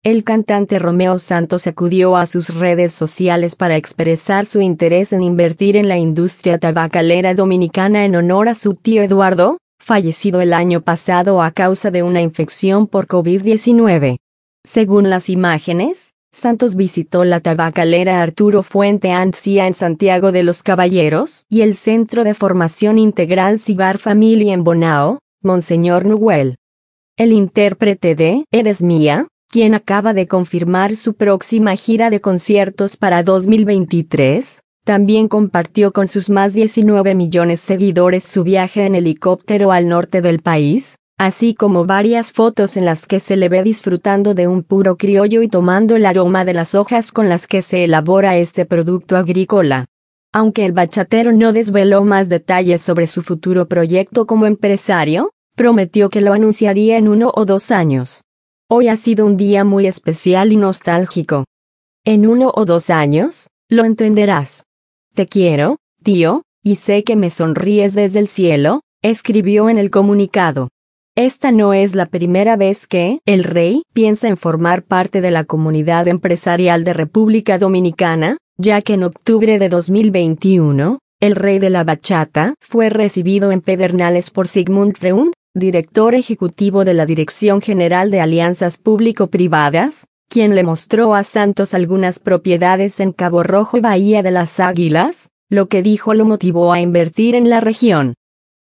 el cantante Romeo Santos acudió a sus redes sociales para expresar su interés en invertir en la industria tabacalera dominicana en honor a su tío Eduardo, fallecido el año pasado a causa de una infección por COVID-19. Según las imágenes, Santos visitó la tabacalera Arturo Fuente Ancía en Santiago de los Caballeros y el Centro de Formación Integral Cigar Family en Bonao, Monseñor Noel. El intérprete de Eres Mía, quien acaba de confirmar su próxima gira de conciertos para 2023, también compartió con sus más 19 millones de seguidores su viaje en helicóptero al norte del país, así como varias fotos en las que se le ve disfrutando de un puro criollo y tomando el aroma de las hojas con las que se elabora este producto agrícola. Aunque el bachatero no desveló más detalles sobre su futuro proyecto como empresario, prometió que lo anunciaría en 1 o 2 años. Hoy ha sido un día muy especial y nostálgico. En 1 o 2 años, lo entenderás. Te quiero, tío, y sé que me sonríes desde el cielo, escribió en el comunicado. Esta no es la primera vez que el rey piensa en formar parte de la comunidad empresarial de República Dominicana, ya que en octubre de 2021, el rey de la bachata fue recibido en Pedernales por Sigmund Freund, director ejecutivo de la Dirección General de Alianzas Público-Privadas, quien le mostró a Santos algunas propiedades en Cabo Rojo y Bahía de las Águilas, lo que dijo lo motivó a invertir en la región.